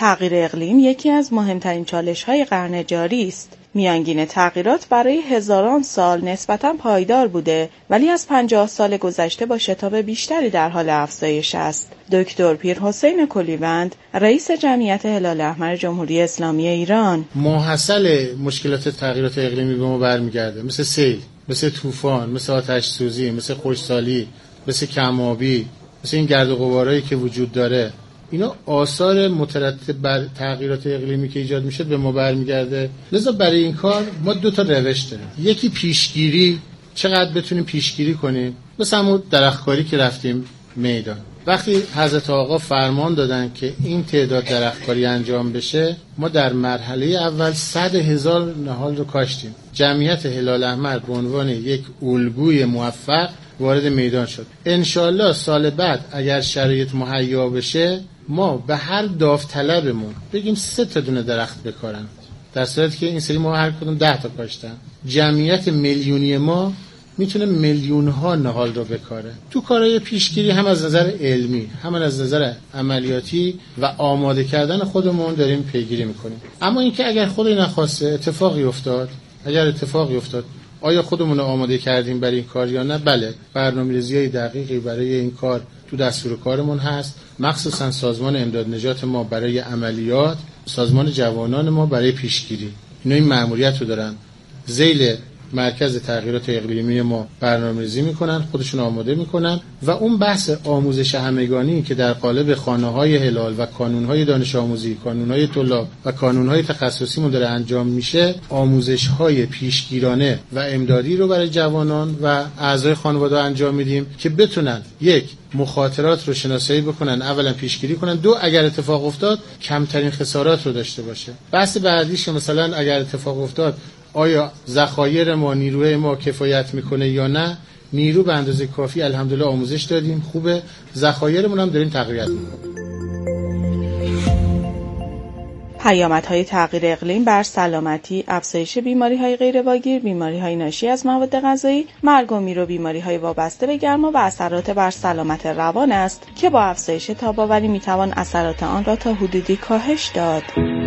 تغییر اقلیم یکی از مهمترین چالش‌های قرن جاری است. میانگین تغییرات برای هزاران سال نسبتاً پایدار بوده، ولی از 50 سال گذشته با شتاب بیشتری در حال افزایش است. دکتر پیرحسین کلیوند، رئیس جمعیت هلال احمر جمهوری اسلامی ایران: ماحصل مشکلات تغییرات اقلیمی به ما برمیگرده، مثل سیل، مثل طوفان، مثل آتش سوزی، مثل خشکسالی، مثل کم‌آبی، مثل این گرد و غبارایی که وجود داره. اینا آثار مترتب بر تغییرات اقلیمی که ایجاد میشه به ما برمیگرده. لذا برای این کار ما 2 تا روش داریم. یکی پیشگیری، چقدر بتونیم پیشگیری کنیم. مثلا همون درختکاری که رفتیم میدان، وقتی حضرت آقا فرمان دادن که این تعداد درختکاری انجام بشه، ما در مرحله اول 100,000 نهال رو کاشتیم. جمعیت هلال احمر به عنوان یک الگوی موفق وارد میدان شد. انشالله سال بعد اگر شرایط مهیا بشه، ما به هر داوطلبمون بگیم 3 تا دونه درخت بکارن، در صورتی که این سری ما هر کدوم 10 تا کاشتن. جمعیت میلیونی ما میتونه میلیون ها نهال رو بکاره. تو کارهای پیشگیری هم از نظر علمی، هم از نظر عملیاتی و آماده کردن خودمون داریم پیگیری میکنیم. اما اینکه اگر خدای نخواسته اتفاقی افتاد، آیا خودمون رو آماده کردیم برای این کار یا نه؟ بله، برنامه‌ریزی دقیقی برای این کار تو دستور کارمون هست، مخصوصا سازمان امداد نجات ما برای عملیات، سازمان جوانان ما برای پیشگیری. اینا این مأموریت رو دارن، ذیل مرکز تغییرات اقلیمی ما برنامه‌ریزی میکنن، خودشون آماده میکنن و اون بحث آموزش همگانی که در قالب خانه‌های هلال و کانون‌های دانش آموزی، کانون‌های طلاب و کانون‌های تخصصی داره انجام میشه، آموزش‌های پیشگیرانه و امدادی رو برای جوانان و اعضای خانواده انجام میدیم که بتونن یک، مخاطرات رو شناسایی بکنن، اولا پیشگیری کنن، 2، اگر اتفاق افتاد کمترین خسارات رو داشته باشه. بحث بعدیش مثلا اگر اتفاق افتاد آیا ذخایر ما، نیروی ما کفایت میکنه یا نه؟ نیرو به اندازه کافی الحمدلله آموزش دادیم، خوبه، ذخایرمون هم داریم تقویت میکنیم. پیامدهای تغییر اقلیم بر سلامتی: افزایش بیماری‌های غیرواگیر، بیماری‌های ناشی از مواد غذایی، مرگ و میر و بیماری‌های وابسته به گرما و اثرات بر سلامت روان است که با افزایش تاب‌آوری می‌توان اثرات آن را تا حدودی کاهش داد.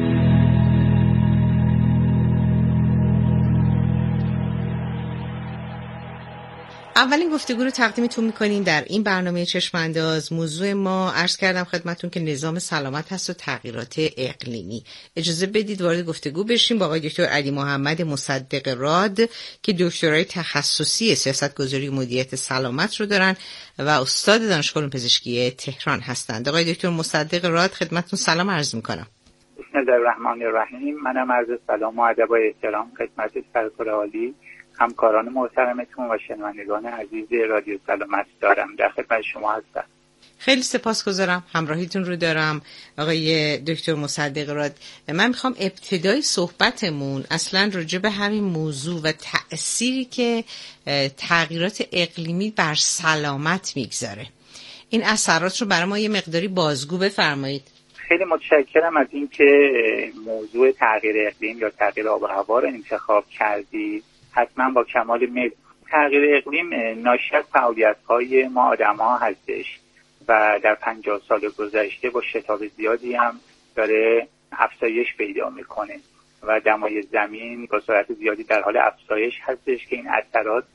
اولین گفتگو رو تقدیمتون میکنیم در این برنامه چشم‌انداز. موضوع ما عرض کردم خدمتون که نظام سلامت هست و تغییرات اقلیمی. اجازه بدید وارد گفتگو بشیم با آقای دکتر علی محمد مصدق راد که دکترای تخصصی سیاستگذاری و مدیریت سلامت رو دارن و استاد دانشگاه علوم پزشکی تهران هستند. آقای دکتر مصدق راد خدمتتون سلام عرض میکنم. بسم الله الرحمن الرحیم. منم عرض سلام و ادب و احترام خدمت سرکار عالی، همکاران محترمتون و شنوندگان عزیز رادیو سلامت دارم. در خدمت شما هستم. خیلی سپاسگزارم، همراهیتون رو دارم آقای دکتر مصدق راد. من میخوام ابتدای صحبتمون اصلا راجع به همین موضوع و تأثیری که تغییرات اقلیمی بر سلامت میگذاره، این اثرات رو برای ما یه مقداری بازگو بفرمایید. خیلی متشکرم از اینکه موضوع تغییر اقلیم یا تغییر آب و هوا رو انتخاب کردید. حتما با کمال میل. تغییر اقلیم ناشی از فعالیت‌های ما آدم‌ها هستش و در 50 سال گذشته با شتاب زیادی هم داره افزایش پیدا میکنه و دمای زمین با سرعت زیادی در حال افزایش هستش که این اثرات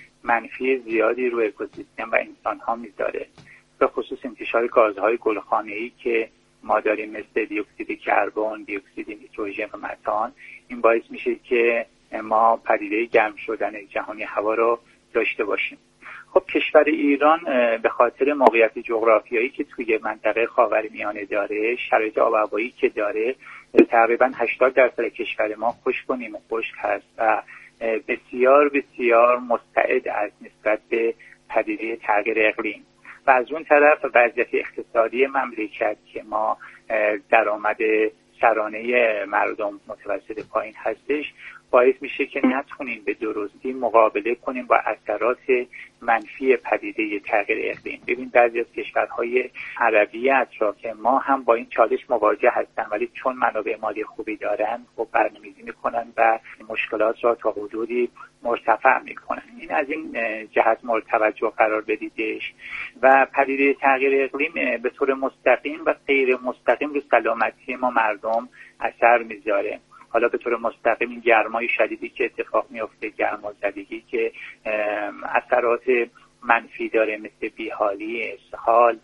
منفی زیادی روی اکوسیستم و انسان‌ها میذاره، به خصوص انتشار گازهای گلخانه‌ای که ما داریم مثل دی اکسید کربن، دی اکسید نیتروژن و متان. این باعث میشه که ما پدیده گرم شدن جهانی هوا رو داشته باشیم. خب کشور ایران به خاطر موقعیت جغرافیایی که توی منطقه خاورمیانه داره، شرایط آب و هوایی که داره، تقریبا 80% کشور ما خشک و نیمه خشک هست و بسیار بسیار مستعد است نسبت به پدیده تغییر اقلیم. و از اون طرف وضعیت اقتصادی مملکت که ما درآمد سرانه مردم متوسط پایین هستش، باعث میشه که نتونیم به درستی مقابله کنیم با اثرات منفی پدیده تغییر اقلیم. ببین بعضی از کشورهای عربی اطراف ما هم با این چالش مواجه هستن، ولی چون منابع مالی خوبی دارن خب برنامه‌ریزی میکنن و مشکلات را تا حدودی مرتفع میکنن. این از این جهت مورد توجه قرار بدیدش. و پدیده تغییر اقلیم به طور مستقیم و غیر مستقیم رو سلامتی ما مردم اثر میذاره. حالا به طور مستقیم این گرمای شدیدی که اتفاق میفته، گرمازدگی که اثرات منفی داره مثل بیحالی، اسهال،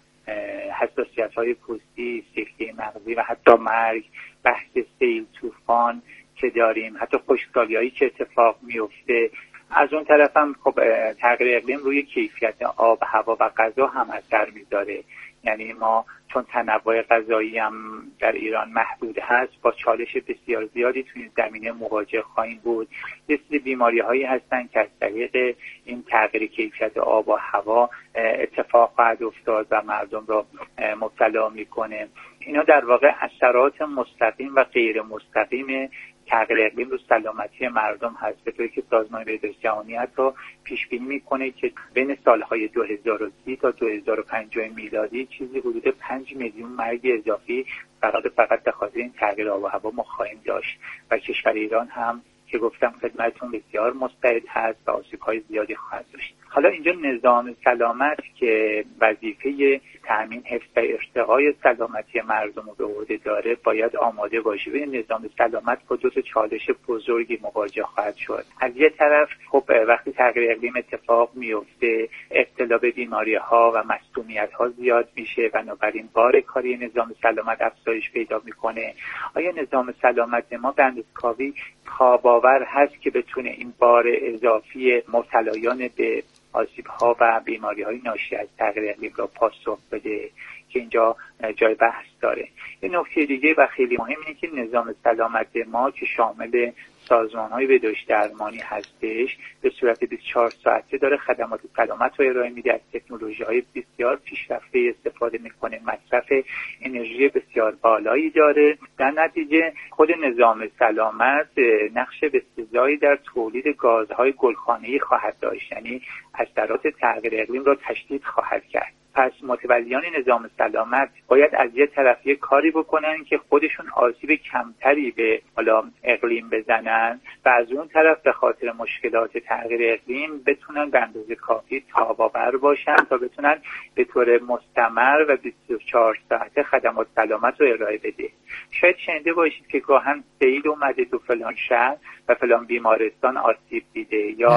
حساسیت‌های پوستی، سکته مغزی و حتی مرگ، بحث سیل، طوفان که داریم، حتی خشکسالی‌هایی که اتفاق میفته. از اون طرف هم خب تغییر اقلیم روی کیفیت آب، هوا و غذا هم اثر میذاره. یعنی ما چون تنوع غذایی هم در ایران محدود هست، با چالش بسیار زیادی توی این زمینه مواجه خواهیم بود. یه سری بیماری‌هایی هستن که از طریق این تغییر کیفیت آب و هوا اتفاق خواهد افتاد و مردم را مبتلا میکنه. اینا در واقع اثرات مستقیم و غیر مستقیم تغییر اقلیم رو سلامتی مردم هست، به طوری که سازمان بهداشت جهانی حتی پیش بینی میکنه که بین سالهای 2030 تا 2050 میلادی چیزی حدود 5 میلیون مرگ اضافی فقط به خاطر این تغییر آب و هوا ما خواهیم داشت و کشور ایران هم که گفتم خدمتتون بسیار مستعد هست و آسیب‌های زیادی خواهد داشت. حالا اینجا نظام سلامت که وظیفه تامین حفظ و ارتقای سلامتی مردم رو به عهده داره باید آماده باشه. به نظام سلامت با دو تا چالش بزرگی مواجه خواهد شد. از یه طرف خب وقتی تغییر اقلیم اتفاق میفته، ابتلا به بیماری‌ها و مسمومیت‌ها زیاد میشه، بنابراین بار کاری نظام سلامت افزایش پیدا میکنه. آیا نظام سلامت ما به اندازه کافی خواب‌آور هست که بتونه این بار اضافی مبتلایان به آسیب‌ها و بیماری‌های ناشی از تغییر اقلیم را پاسخ بده؟ که اینجا جای بحث داره. یه نکته دیگه و خیلی مهم اینه که نظام سلامت ما که شامل سازمان‌های بهداشت درمانی هستش به صورت 24 ساعته داره خدمات سلامت رو ارائه میده، از تکنولوژی‌های بسیار پیشرفته استفاده میکنه، مصرف انرژی بسیار بالایی داره. در نتیجه خود نظام سلامت نقش بسزایی در تولید گازهای گلخانه‌ای خواهد داشت، یعنی اثرات تغییر اقلیم را تشدید خواهد کرد. پس متولیان نظام سلامت باید از یه طرف یه کاری بکنن که خودشون آسیب کمتری به اقلیم بزنن و از اون طرف به خاطر مشکلات تغییر اقلیم بتونن به اندازه کافی تاب‌آور باشن تا بتونن به طور مستمر و 24 ساعته خدمات سلامت رو ارائه بده. شاید شنیده باشید که گاهن سیل اومده تو فلان شهر و فلان بیمارستان آسیب دیده، یا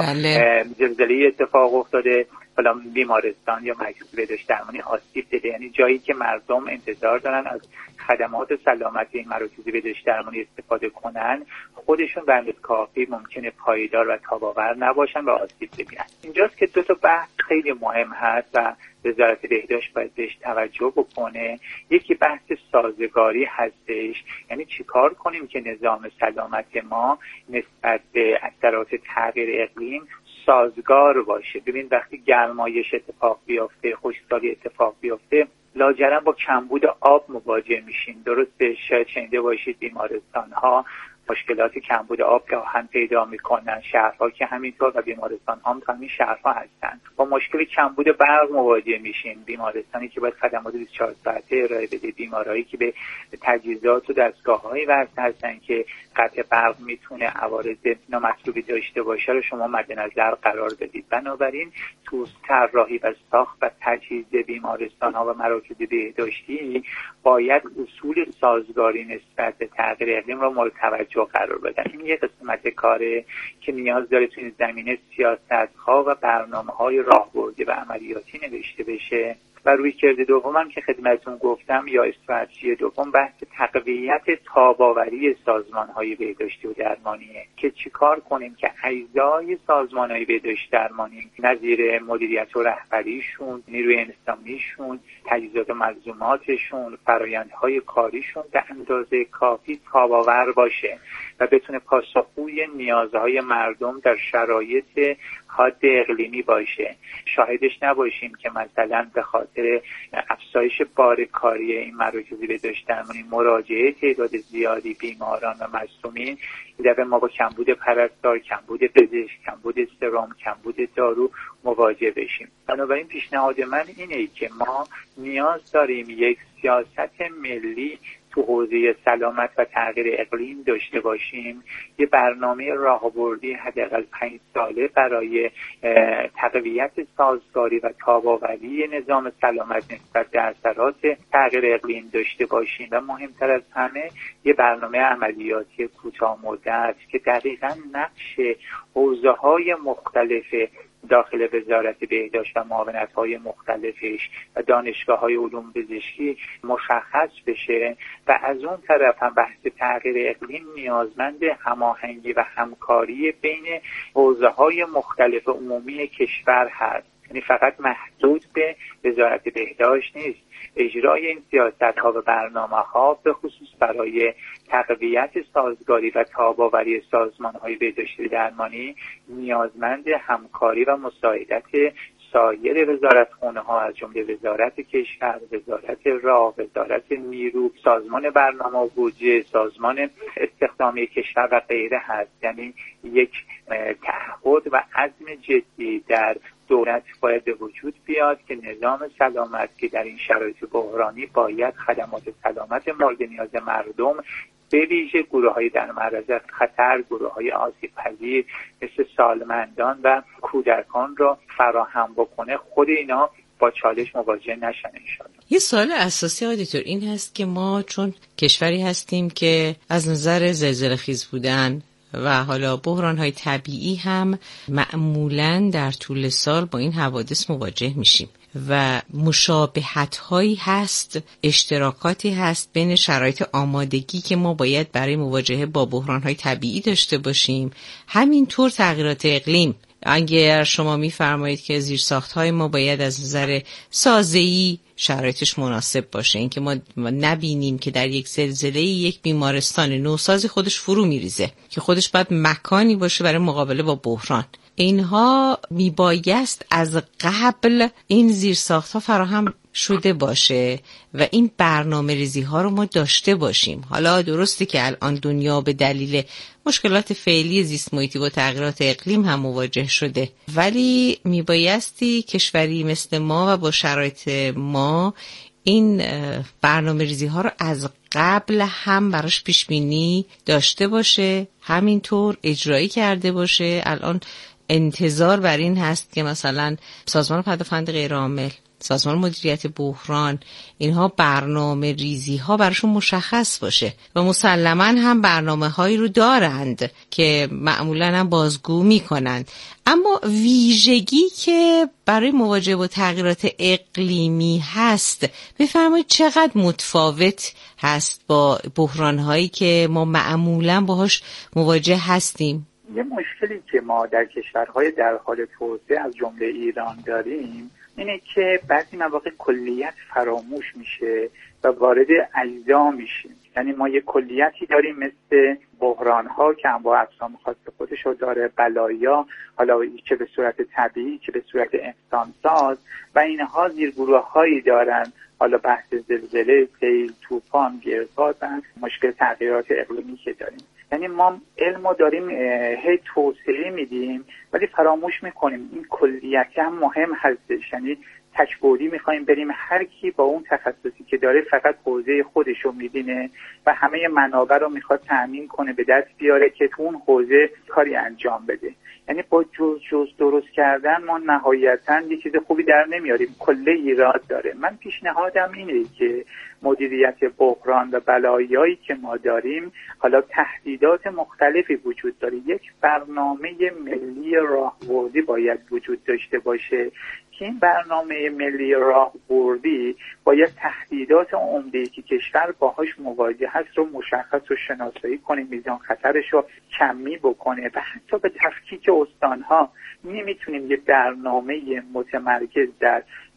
زلزله اتفاق افتاده فلان بیمارستان یا مرکز بهداشت درمانی آسیب دیده. یعنی جایی که مردم انتظار دارن از خدمات سلامتی این مراکز بهداشت درمانی استفاده کنن، خودشون به اندازه کافی ممکنه پایدار و تاب‌آور نباشن و آسیب ببینن. اینجاست که دو تا بحث خیلی مهم هست و وزارت بهداشت باید بهش توجه بکنه. یکی بحث سازگاری هستش، یعنی چیکار کنیم که نظام سلامت ما نسبت به اثرات تغییر اقلیم سازگار باشه. ببین وقتی گرمایش اتفاق بیفته، خشکسالی اتفاق بیفته، لاجرم با کمبود آب مواجه میشیم. درسته شاید شنیده باشید بیمارستان‌ها مشکلات کمبود آب گاهن پیدا میکنن، شهرها که همینطور و بیمارستان هم همین شهرها هستن. با مشکل کمبود برق مواجه میشیم، بیمارستانی که باید خدمات 24 ساعته ارائه بده، بیمارایی که به تجهیزات و دستگاه‌های وصل هستن که قطع برق میتونه عوارض نامطلوبی داشته باشه رو شما مد نظر قرار بدید. بنابراین تو طراحی و ساخت و تجهیز بیمارستان‌ها و مراکز بهداشتی باید اصول سازگاری نسبت به تغییر اقلیم رو مورد توجه قرار بدن. این یک قسمت کاره که نیاز داره تو این زمینه سیاست‌ها و برنامه‌های راهبردی و عملیاتی نوشته بشه. و رویکرد دومم که خدمتتون گفتم یا استراتژی دوم بحث تقویت تاب‌آوری سازمان‌های بهداشتی و درمانیه که چیکار کنیم که اجزای سازمان‌های بهداشتی درمانی نظیر مدیریت و رهبریشون، نیروی انسانیشون، تجهیزات و ملزوماتشون، فرآیندهای کاریشون به اندازه کافی تاب‌آور باشه و بتونه پاسخگوی نیازهای مردم در شرایط حاد اقلیمی باشه. شاهدش نباشیم که مثلا به خاطر خاطر افزایش بار کاری این مراکز بهداشت درمانی، مراجعه تعداد زیادی بیماران و مصدومین، در ما با کمبود پرستار، کمبود پزشک، کمبود سرم، کمبود دارو مواجه بشیم. بنابراین پیشنهاد من اینه که ما نیاز داریم یک سیاست ملی تو حوزه سلامت و تغییر اقلیم داشته باشیم، یه برنامه راهبردی حداقل 5 ساله برای تقویت سازگاری و تاب‌آوری نظام سلامت نسبت به اثرات تغییر اقلیم داشته باشیم و مهمتر از همه یه برنامه عملیاتی کوتاه‌مدت که دقیقاً نقش حوزه‌های مختلف داخل وزارت بهداشت و معاونت‌های مختلفش و دانشگاه‌های علوم پزشکی مشخص بشه و از اون طرف هم بحث تغییر اقلیم نیازمند هماهنگی و همکاری بین حوزه‌های مختلف عمومی کشور هست. یعنی فقط محدود به وزارت بهداشت نیست. اجرای این سیاست‌ها و برنامه‌ها به خصوص برای تقویت سازگاری و تاب‌آوری سازمان‌های بهداشتی درمانی نیازمند همکاری و مساعدت سایر وزارتخانه‌ها از جمله وزارت کشور، وزارت راه، وزارت نیرو، سازمان برنامه و بودجه، سازمان استخدامی کشور و غیره هست. یعنی یک تعهد و عزم جدی در دولت باید به وجود بیاد که نظام سلامت که در این شرایط بحرانی باید خدمات سلامت مورد نیاز مردم به ویژه گروه‌های در معرض خطر، گروه‌های آسیب‌پذیر مثل سالمندان و کودکان را فراهم بکنه، خود اینا با چالش مواجه نشن انشاءالله. یه سوال اساسی آقای دکتر این هست که ما چون کشوری هستیم که از نظر زلزله‌خیز بودن و حالا بحران‌های طبیعی هم معمولاً در طول سال با این حوادث مواجه میشیم و مشابهت‌هایی هست، اشتراکاتی هست بین شرایط آمادگی که ما باید برای مواجهه با بحران‌های طبیعی داشته باشیم، همینطور تغییرات اقلیم. اگر شما می‌فرمایید که زیرساخت‌های ما باید از نظر سازه‌ای شرایطش مناسب باشه، اینکه ما نبینیم که در یک زلزله یک بیمارستان نوساز خودش فرو میریزه که خودش باید مکانی باشه برای مقابله با بحران. اینها میبایست از قبل این زیرساخت‌ها فراهم شده باشه و این برنامه ریزی ها رو ما داشته باشیم. حالا درسته که الان دنیا به دلیل مشکلات فعلی زیست محیطی و تغییرات اقلیم هم مواجه شده، ولی میبایستی کشوری مثل ما و با شرایط ما این برنامه ریزی ها رو از قبل هم براش پیش بینی داشته باشه، همینطور اجرایی کرده باشه. الان انتظار بر این هست که مثلا سازمان پدافند غیرعامل، سازمان مدیریت بحران، اینها برنامه ریزی ها براشون مشخص باشه و مسلماً هم برنامه هایی رو دارند که معمولاً هم بازگو میکنند. اما ویژگی که برای مواجهه با تغییرات اقلیمی هست بفرمایید چقدر متفاوت هست با بحران هایی که ما معمولاً باهاش مواجه هستیم؟ یه مشکلی که ما در کشورهای در حال توسعه از جمله ایران داریم اینه که بعضی مواقع کلیت فراموش میشه و وارد اجزا میشیم. یعنی ما یه کلیتی داریم مثل بحران‌ها که انواع اقسام خاص خودشو داره، بلایا، حالا چه به صورت طبیعی چه به صورت انسانساز، و اینها زیرگروه‌هایی دارن، حالا بحث زلزله، سیل، طوفان، گردباد و مشکل تغییرات اقلیمی که داریم. یعنی ما علمو داریم هی توسعه میدیم ولی فراموش میکنیم این کلیت هم مهم هستش. یعنی تک‌بعدی میخوایم بریم، هر کی با اون تخصصی که داره فقط حوزه خودشو میبینه و همه منابع رو میخواد تأمین کنه به دست بیاره که تو اون حوزه کاری انجام بده. یعنی با جز درست کردن ما نهایتاً یه چیز خوبی در نمیاریم، کله ایراد داره. من پیشنهادم اینه که مدیریت بحران و بلایایی که ما داریم، حالا تهدیدات مختلفی وجود داره، یک برنامه ملی راهبردی باید وجود داشته باشه که این برنامه ملی راهبردی باید تهدیدات عمده‌ای که کشور باهاش مواجه هست رو مشخص و شناسایی کنه، میزان خطرش رو کمی بکنه و حتی به تفکیک استان‌ها. نمیتونیم یه برنامه متمرکز در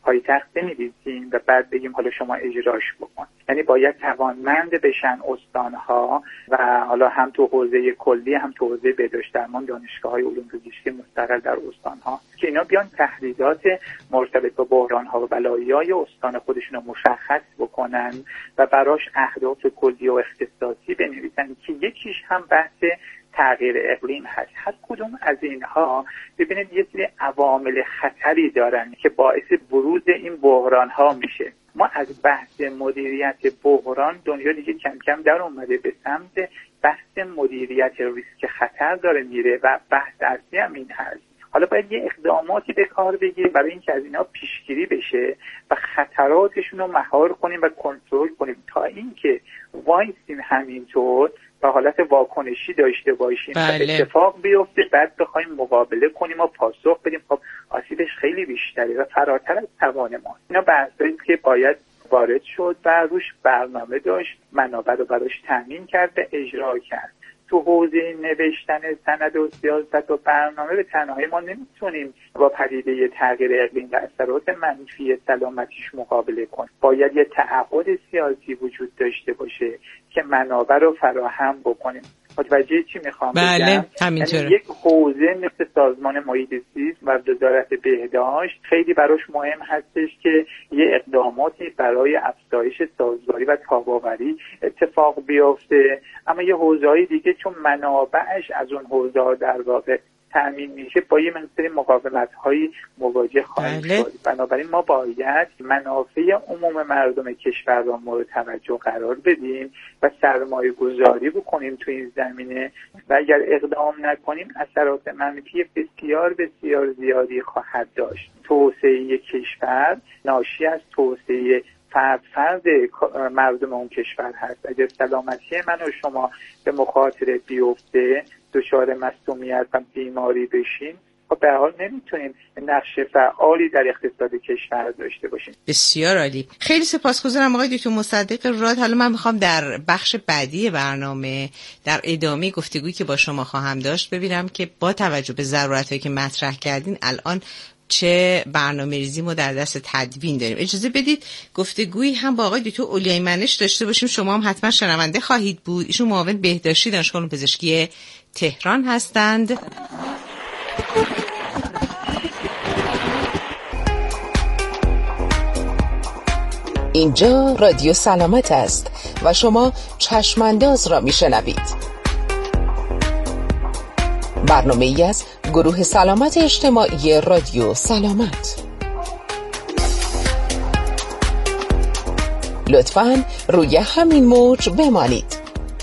پایتخت بنویسیم و بعد بگیم حالا شما اجراش بکن. یعنی باید توانمند بشن استانها و حالا هم تو حوزه کلی هم تو حوزه بهداشت درمان دانشگاه‌های علوم پزشکی مستقل در استانها که اینا بیان تهدیدات مرتبط با بحران‌ها و بلایای استان خودشون رو مشخص بکنن و براش اهداف کلی و اختصاصی بنویسن که یکیش هم بحث تغییر اقلیم هست. هر کدوم از اینها ببینید یه سری عوامل خطری دارن که باعث بروز این بحران ها میشه. ما از بحث مدیریت بحران دنیا دیگه کم کم در اومده به سمت بحث مدیریت ریسک خطر داره میره و بحث اصلی هم این هست. حالا باید یه اقداماتی به کار بگیریم برای اینکه از اینا پیشگیری بشه و خطراتشون رو مهار کنیم و کنترل کنیم تا اینکه وایسیم همینطور و حالت واکنشی داشته باشیم و اتفاق بیفته بعد بخوایم مقابله کنیم و پاسخ بدیم. خب آسیبش خیلی بیشتره و فراتر از توان ما. اینا بحثایی که باید وارد شد و روش برنامه داشت، منابع رو براش تامین کرد و اجرا کرد. تو حوزه نوشتن سند و سیاست و برنامه به تنهایی ما نمیتونیم با پدیده تغییر اقلیم و اثرات منفی سلامتیش مقابله کنیم. باید یه تعهد سیاسی وجود داشته باشه که منابع رو فراهم بکنیم. متوجه چی میخوام بگم؟ همینطوره. یک حوزه مثل سازمان محیط زیست و وزارت بهداشت خیلی براش مهم هستش که یه اقداماتی برای افزایش سازگاری و تاب‌آوری اتفاق بیفته، اما یه حوزه‌های دیگه چون منابعش از اون حوزه‌ها در واقع تامین میشه با یه منطقه مقاومت‌هایی مواجه خواهیم شد. بنابراین ما باید منافع عموم مردم کشور را مورد توجه قرار بدیم و سرمایه گذاری بکنیم تو این زمینه و اگر اقدام نکنیم اثرات منفی بسیار بسیار زیادی خواهد داشت. توسعه کشور ناشی از توسعه فرد مردم اون کشور هست. اگر سلامتی من و شما به مخاطره بیفته، دچار مصدومیت و بیماری بشیم، خب به هر حال نمیتونیم نقش فعالی در اقتصاد کشور داشته باشیم. بسیار عالی. خیلی سپاسگزارم آقای دکتر مصدق راد. حالا من میخوام در بخش بعدی برنامه در ادامه گفتگویی که با شما خواهم داشت ببینم که با توجه به ضرورتایی که مطرح کردین الان چه برنامه‌ریزی ما در دست تدوین داریم. اجازه بدید گفتگویی هم با آقای دکتر اولیای منش داشته باشیم. شما هم حتما شنونده خواهید بود. ایشون معاون بهداشتی دانشگاه علوم پزشکی تهران هستند. اینجا رادیو سلامت است و شما چشمانداز را میشنوید. برنامه‌ای از گروه سلامت اجتماعی رادیو سلامت. لطفاً روی همین موج بمانید.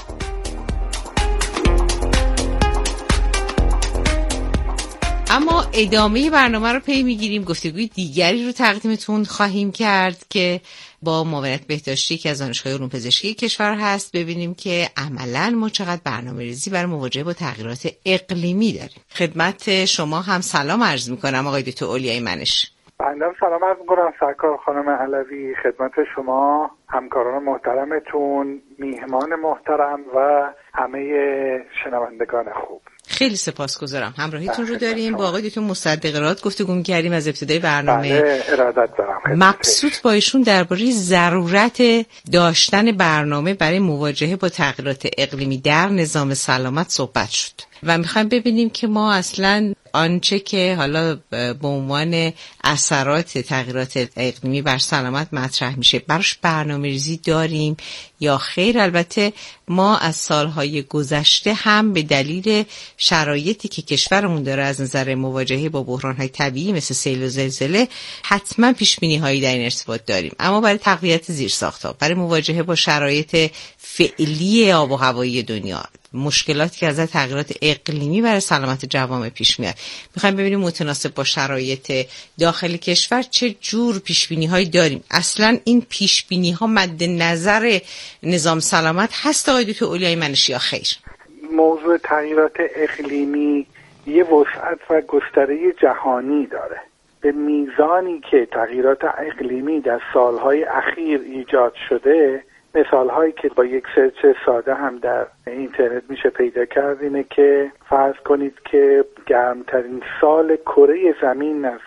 اما ادامه برنامه رو پی میگیریم. گفتگوی دیگری رو تقدیمتون خواهیم کرد که با معاونت بهداشتی که از دانشگاه علوم پزشکی کشور هست ببینیم که عملاً ما چقدر برنامه‌ریزی برای مواجهه با تغییرات اقلیمی داریم. خدمت شما هم سلام عرض می‌کنم آقای دکتر اولیای منش. بنده سلام عرض می‌کنم سرکار خانم علوی، خدمت شما، همکاران محترمتون، میهمان محترم و همه شنوندگان خوب. خیلی سپاسگزارم. همراهیتون رو داریم. با آقای دکتر مصدق راد گفتگو می‌کردیم از ابتدای برنامه. بله، ارادت دارم. مبسوط با ایشون درباره ضرورت داشتن برنامه برای مواجهه با تغییرات اقلیمی در نظام سلامت صحبت شد و می‌خوایم ببینیم که ما اصلاً آنچه که حالا به عنوان اثرات تغییرات اقلیمی بر سلامت مطرح میشه براش برنامه‌ریزی داریم یا خیر. البته ما از سالهای گذشته هم به دلیل شرایطی که کشورمون داره از نظر مواجهه با بحران‌های طبیعی مثل سیل و زلزله حتما پیش‌بینی‌هایی در این ارتباط داریم، اما برای تقویت زیرساخت‌ها، برای مواجهه با شرایط فعلی آب و هوایی دنیا، مشکلاتی که از تغییرات اقلیمی برای سلامت جوامع پیش میاد، میخوایم ببینیم متناسب با شرایط داخل کشور چه جور پیشبینی‌هایی داریم. اصلا این پیشبینی‌ها مد نظر نظام سلامت هست آقای دکتر اولیای منش یا خیر؟ موضوع تغییرات اقلیمی یه وسعت و گستره جهانی داره. به میزانی که تغییرات اقلیمی در سالهای اخیر ایجاد شده، مثال‌هایی که با یک سرچ ساده هم در اینترنت میشه پیدا کرد اینه که فرض کنید که گرمترین سال کره زمین از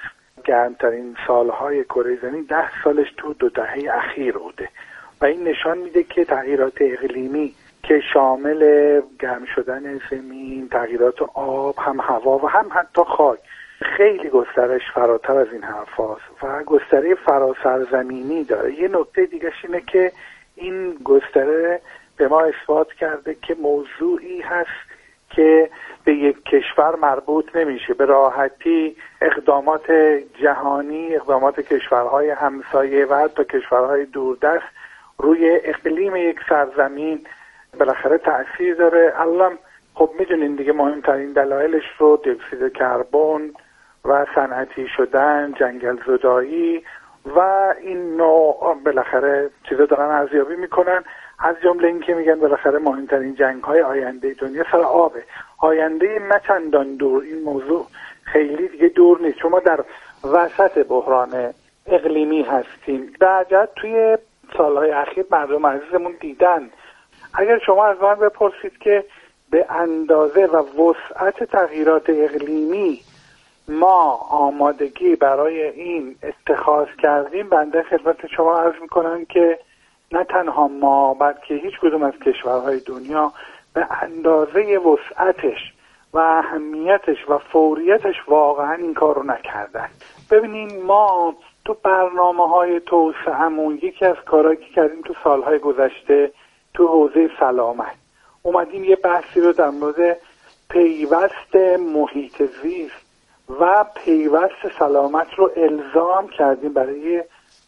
گرمترین سالهای کره زمین 10 سالش تو 2 دهه اخیر بوده و این نشان میده که تغییرات اقلیمی که شامل گرم شدن زمین، تغییرات آب، هم هوا و هم حتی خاک خیلی گسترش فراتر از این حرف هاست و گستره فراسرزمینی داره. یه نکته دیگه اینه که این گستره به ما اثبات کرده که موضوعی هست که به یک کشور مربوط نمیشه. به راحتی اقدامات جهانی، اقدامات کشورهای همسایه و حتی کشورهای دوردست روی اقلیم یک سرزمین بالاخره تأثیر داره. الان خب میدونین دیگه مهمترین دلایلش رو دیوکسید کربن و صنعتی شدن، جنگل زدایی و این نوع بالاخره چیزا دارن ارزیابی میکنن، از جمله این که میگن بالاخره مهمترین جنگ‌های آینده دنیا سر آبه. آینده نه چندان دور، این موضوع خیلی دیگه دور نیست چون ما در وسط بحران اقلیمی هستیم. در جهت توی سالهای اخیر مردم عزیزمون دیدن. اگر شما از من بپرسید که به اندازه و وسعت تغییرات اقلیمی ما آمادگی برای این اتخاذ کردیم، بنده خدمت شما عرض میکنم که نه تنها ما بلکه هیچ کدوم از کشورهای دنیا به اندازه وسعتش و اهمیتش و فوریتش واقعا این کار رو نکردن. ببینین ما تو برنامه‌های توسعه‌مون یکی از کارهایی که کردیم تو سالهای گذشته تو حوزه سلامت اومدیم یه بحثی رو در مورد پیوست محیط زیست و پیوست سلامت رو الزام کردیم برای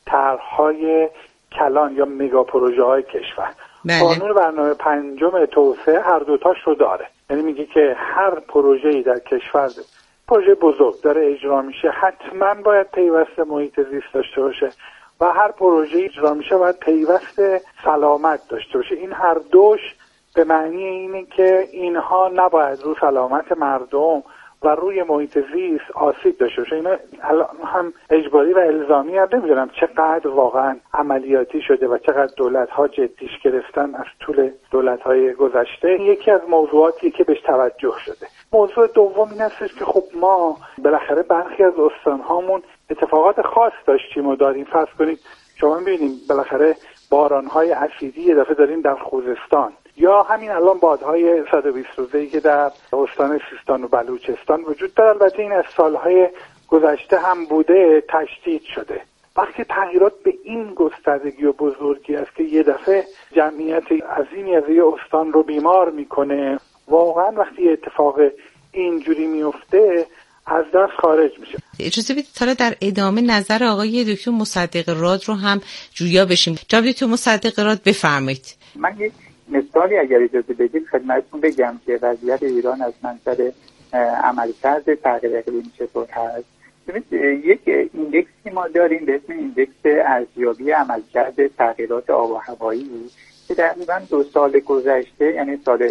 طرح‌های کلان یا مگا پروژه های کشور. قانون برنامه 5 توسعه هر دوتاش رو داره، یعنی میگه که هر پروژه‌ای در کشور، پروژه بزرگ داره اجرا میشه، حتما باید پیوست محیط زیست داشته باشه و هر پروژه‌ای اجرا میشه باید پیوست سلامت داشته باشه. این هر دوش به معنی اینه که اینها نباید رو سلامت مردم و روی محیط زیست آسیب داشته باشه. اینا الان هم اجباری و الزامی هم نمیدونم چقدر واقعا عملیاتی شده و چقدر دولت‌ها جدیش گرفتن از طول دولت‌های گذشته. این یکی از موضوعاتی که بهش توجه شده. موضوع دوم این هستش که خب ما بالاخره برخی از استان‌هامون اتفاقات خاص داشتیم و داریم. فرض کنید شما می‌بینید بالاخره باران‌های اسیدی یه دفعه داریم در خوزستان، یا همین الان بادهای 120 روزه‌ای که در استان سیستان و بلوچستان وجود داره. البته این از سالهای گذشته هم بوده، تشدید شده. وقتی تغییرات به این گستردگی و بزرگی است که یه دفعه جمعیت عظیمی از یه استان رو بیمار میکنه، واقعا وقتی اتفاق اینجوری میفته از دست خارج میشه. اجازه بدید حالا در ادامه نظر آقای دکتر مصدق راد رو هم جویا بشیم. جناب دکتر مصدق راد بفرمایید. من یک مثالی اگر اجازه بدید خدمتتون بگم که وضعیت ایران از منظر عملکرد تغییر اقلیمی چطور هست. ببینید یک ایندکسی ما داریم به اسم ایندکس ارزیابی عملکرد تغییرات آب و هوایی که تقریبا 2 سال گذشته، یعنی سال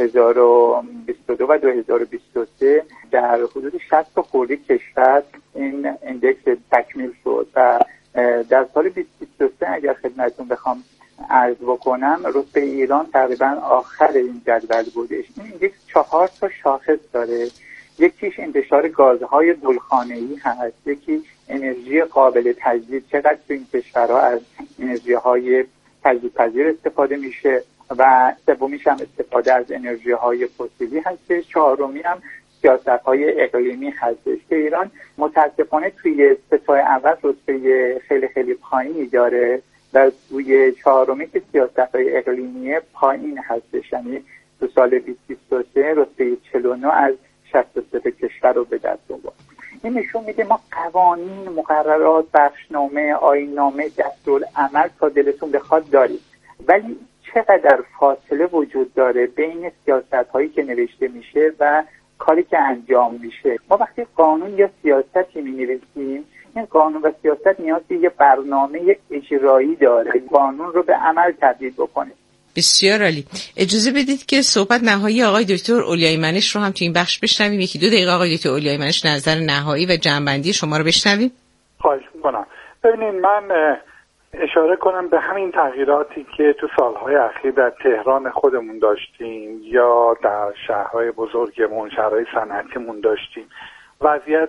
2022 و 2023 در حدود 60 تا خورده کشور این ایندکس تکمیل شد و در سال 2023 اگر خدمتتون بخوام عرض بکنم رتبه ایران تقریبا آخر این جدول بودش. این ایندکس 4 تا شاخص داره. یکیش انتشار گازهای گلخانه‌ای هست، یکی انرژی قابل تجدید، چقدر تو این کشورها از انرژی‌های تجدیدپذیر استفاده میشه و سومیش هم استفاده از انرژی‌های فسیلی هستش. چهارمی هم سیاست‌های اقلیمی هستش که ایران متأسفانه توی ستای اول رتبه خیلی خیلی پایینی داره و توی چهارمی که سیاست‌های اقلیمی پایین هستش، یعنی تو سال 2023 رتبه 49 از 63 کشور رو به دست آورد. این نشون میده ما قوانین، مقررات، بخشنامه، آیین‌نامه، دستورالعمل تا دلتون بخواد داریم، ولی چقدر فاصله وجود داره بین سیاست‌هایی که نوشته میشه و کاری که انجام میشه. ما وقتی قانون یا سیاستی می‌نویسیم، این قانون و سیاست نیاز به یه برنامه اجرایی داره، قانون رو به عمل تبدیل بکنه. بسیار عالی. اجازه بدید که صحبت نهایی آقای دکتر اولیای منش رو هم تو این بخش بشنویم. 1-2 دقیقه آقای دکتر اولیای منش نظر نهایی و جنبندی شما رو بشنویم. خواهش می‌کنم. ببینید من اشاره کنم به همین تغییراتی که تو سالهای اخیر در تهران خودمون داشتیم یا در شهرهای بزرگمون، شهرهای صنعتیمون داشتیم. وضعیت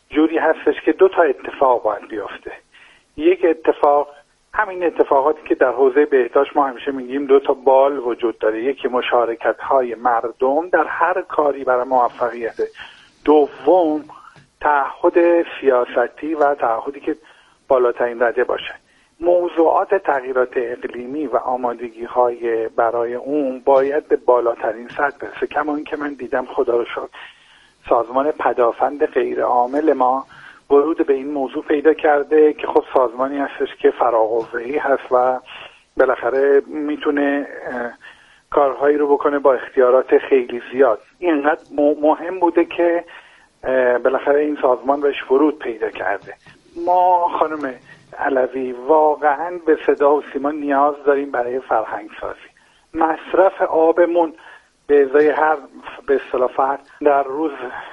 جوری هستش که 2 اتفاق باید بیفته. یک اتفاق، همین اتفاقاتی که در حوزه بهداشت ما همیشه میگیم 2 بال وجود داره. یکی مشارکت‌های مردم در هر کاری برای موفقیت. دوم تعهد سیاستی و تعهدی که بالاترین درجه باشه. موضوعات تغییرات اقلیمی و آمادگی‌های برای اون باید به بالاترین سطح برسه. کما اینکه من دیدم خدا رو شکر سازمان پدافند غیر عامل ما ورود به این موضوع پیدا کرده که خب سازمانی هستش که فراقوه‌ای هست و بالاخره میتونه کارهایی رو بکنه با اختیارات خیلی زیاد. اینقدر مهم بوده که بالاخره این سازمان بهش ورود پیدا کرده. ما خانم علوی واقعا به صدا و سیما نیاز داریم برای فرهنگ سازی. مصرف آبمون به ازای هر به اصطلاح فرد در روز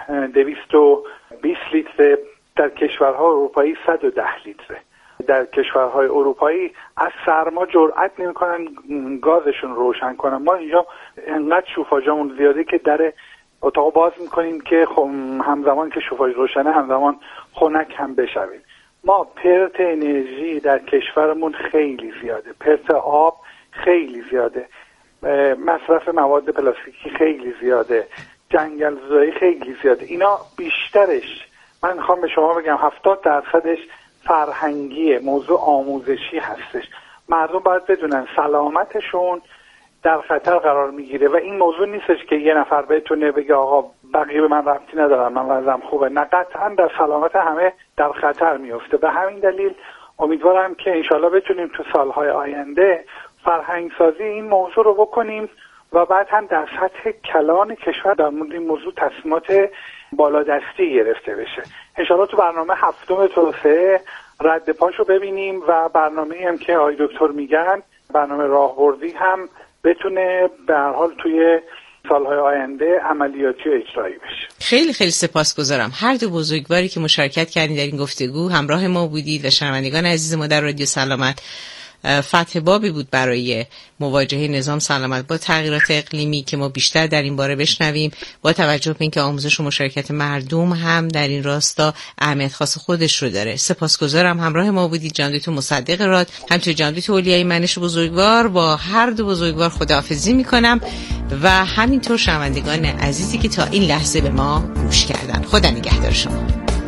220 لیتر، در کشورهای اروپایی 110 لیتره. در کشورهای اروپایی از سرما جرئت نمی‌کنن گازشون روشن کنن. ما اینجا انقدر شوفاژمون زیاده که در اتاق باز می‌کنیم که همزمان که شوفاژ روشنه همزمان خنک هم بشویم. ما پرت انرژی در کشورمون خیلی زیاده، پرت آب خیلی زیاده، مصرف مواد پلاستیکی خیلی زیاده، جنگل زدایی خیلی زیاده. اینا بیشترش من میخوام به شما بگم 70% فرهنگیه، موضوع آموزشی هستش. مردم باید بدونن سلامتشون در خطر قرار میگیره و این موضوع نیستش که یه نفر بتونه بگه آقا بقیه به من ربطی ندارن، من وضعم خوبه. نه، قطعا در سلامت همه در خطر میفته. به همین دلیل امیدوارم که انشالله بتونیم تو سالهای آینده فرهنگ سازی این موضوع رو بکنیم و بعد هم در سطح کلان کشور در مورد این موضوع تصمیمات بالادستی گرفته بشه. انشالله تو برنامه 7 توسعه رد پاشو ببینیم و برنامه‌ای هم که آقای دکتر میگن، برنامه راهبردی هم بتونه به هر حال توی سالهای آینده عملیاتی و اجرایی بشه. خیلی خیلی سپاسگزارم هر دو بزرگواری که مشارکت کردین در این گفتگو، همراه ما بودید و شنوندگان عزیز ما در رادیو سلامت. فتح بابی بود برای مواجهه نظام سلامت با تغییرات اقلیمی که ما بیشتر در این باره بشنویم، با توجه به اینکه آموزش و مشارکت مردم هم در این راستا اهمیت خاص خودش رو داره. سپاسگزارم همراه ما بودید. جان دکتر مصدق راد، همچنین جان دکتر اولیای منش بزرگوار. با هر دو بزرگوار خداحافظی میکنم و همینطور شنوندگان عزیزی که تا این لحظه به ما گوش کردن. خدا نگهدار شما.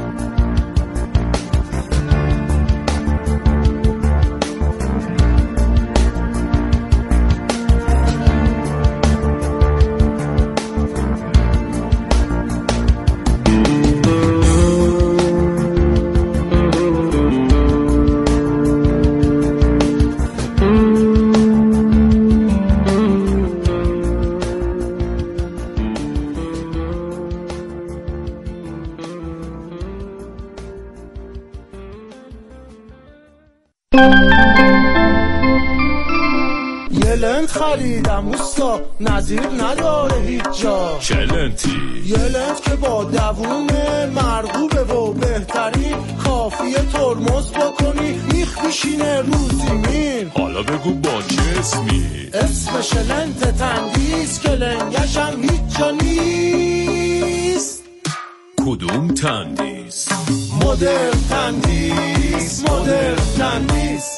خریدم اوستا نظیر نداره هیچ جا. چلنتی یه لنت که با دوونه مرغوبه و بهترین، کافیه ترمز بکنی میخ میشینه رو زمین. حالا بگو با چه اسمی؟ اسمش لنت تندیس که لنگشم هیچ جا نیست. کدوم تندیس؟ مدرن تندیس، مدرن تندیس.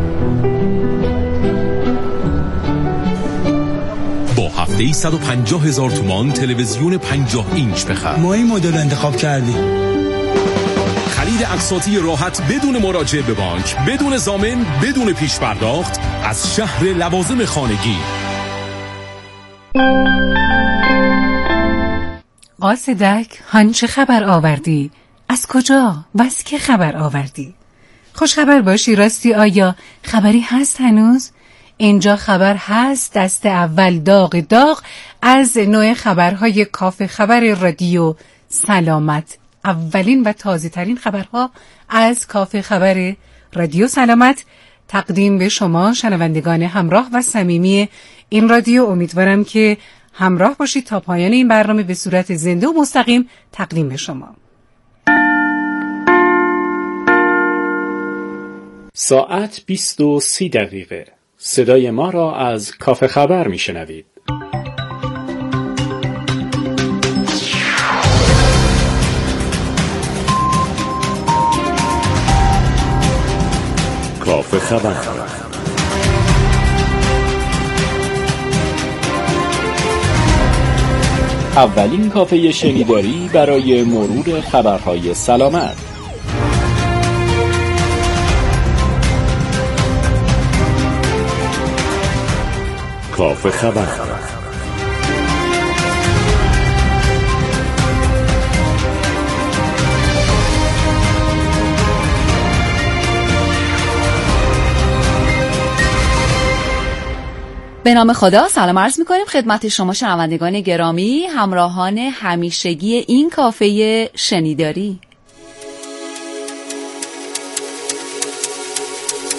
با هفته‌ای 150,000 تومان تلویزیون 50 اینچ بخر. ما این مدل انتخاب کردیم. خرید اقساطی راحت بدون مراجعه به بانک، بدون ضامن، بدون پیش پرداخت از شهر لوازم خانگی. قاصدک هان چه خبر آوردی؟ از کجا و از که خبر آوردی؟ خوش خبر باشی راستی. آیا خبری هست هنوز؟ اینجا خبر هست، دست اول داغ از نوع خبرهای کافه خبر رادیو سلامت. اولین و تازه ترین خبرها از کافه خبر رادیو سلامت تقدیم به شما شنوندگان همراه و صمیمی این رادیو. امیدوارم که همراه باشید تا پایان این برنامه به صورت زنده و مستقیم تقدیم به شما. ساعت 20:30 صدای ما را از کافه خبر میشنوید. کافه خبر. اولین کافه شنیداری برای مرور خبرهای سلامت. کافه خبر. به نام خدا سلام عرض می‌کنیم خدمت شما شنوندگان گرامی، همراهان همیشگی این کافه شنیداری.